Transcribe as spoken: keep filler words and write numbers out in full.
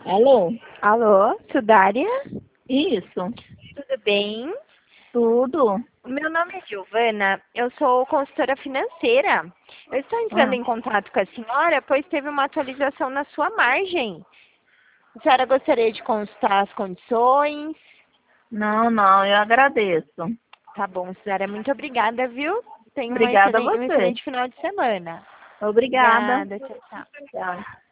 Alô? Alô, Sudária? Isso, Tudo bem? tudo. O meu nome é Giovana, eu sou consultora financeira. Eu estou entrando Ah, em contato com a senhora, pois teve uma atualização na sua margem. A senhora gostaria de consultar as condições? não, não, eu agradeço. Tá bom, Sudária, muito obrigada, viu? Tenha uma Obrigada a excelente, um você. excelente final de semana. Obrigada. Obrigada, tchau, tchau. Tchau.